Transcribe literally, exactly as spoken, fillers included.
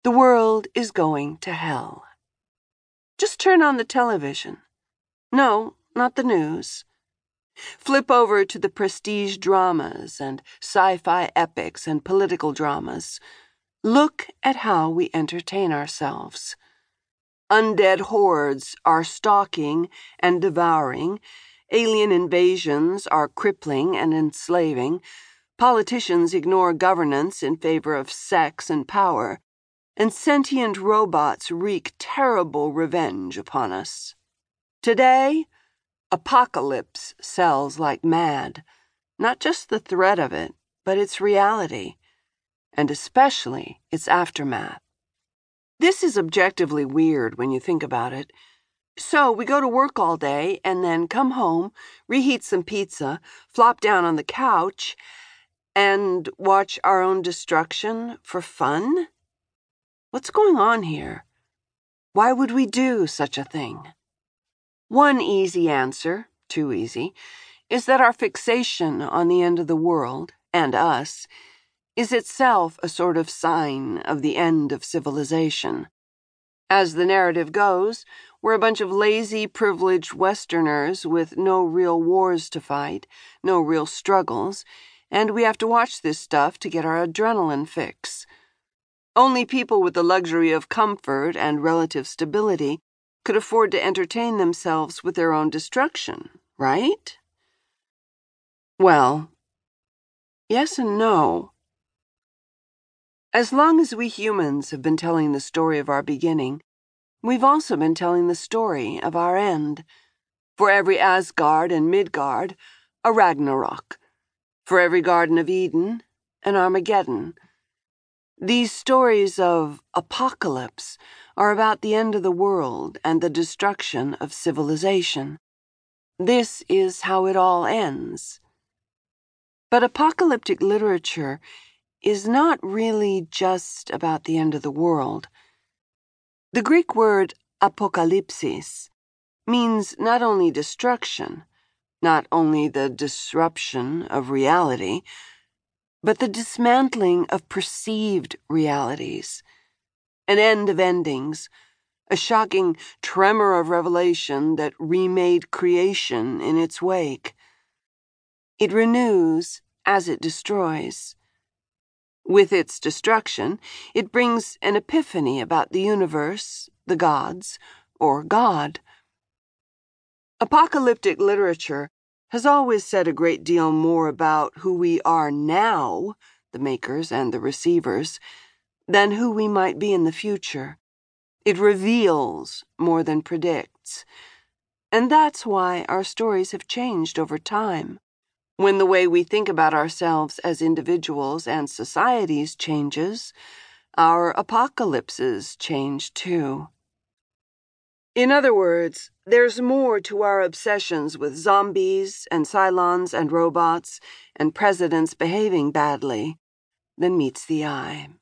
The world is going to hell. Just turn on the television. No, not the news. Flip over to the prestige dramas and sci-fi epics and political dramas. Look at how we entertain ourselves. Undead hordes are stalking and devouring. Alien invasions are crippling and enslaving. Politicians ignore governance in favor of sex and power. And sentient robots wreak terrible revenge upon us. Today, apocalypse sells like mad. Not just the threat of it, but its reality, and especially its aftermath. This is objectively weird when you think about it. So we go to work all day and then come home, reheat some pizza, flop down on the couch, and watch our own destruction for fun? What's going on here? Why would we do such a thing? One easy answer, too easy, is that our fixation on the end of the world, and us, is itself a sort of sign of the end of civilization. As the narrative goes, we're a bunch of lazy, privileged Westerners with no real wars to fight, no real struggles, and we have to watch this stuff to get our adrenaline fix. Only people with the luxury of comfort and relative stability could afford to entertain themselves with their own destruction, right? Well, yes and no. As long as we humans have been telling the story of our beginning, we've also been telling the story of our end. For every Asgard and Midgard, a Ragnarok. For every Garden of Eden, an Armageddon. These stories of apocalypse are about the end of the world and the destruction of civilization. This is how it all ends. But apocalyptic literature is not really just about the end of the world. The Greek word apokalypsis means not only destruction, not only the disruption of reality, but the dismantling of perceived realities, an end of endings, a shocking tremor of revelation that remade creation in its wake. It renews as it destroys. With its destruction, it brings an epiphany about the universe, the gods, or God. Apocalyptic literature has always said a great deal more about who we are now, the makers and the receivers, than who we might be in the future. It reveals more than predicts. And that's why our stories have changed over time. When the way we think about ourselves as individuals and societies changes, our apocalypses change too. In other words, there's more to our obsessions with zombies and Cylons and robots and presidents behaving badly than meets the eye.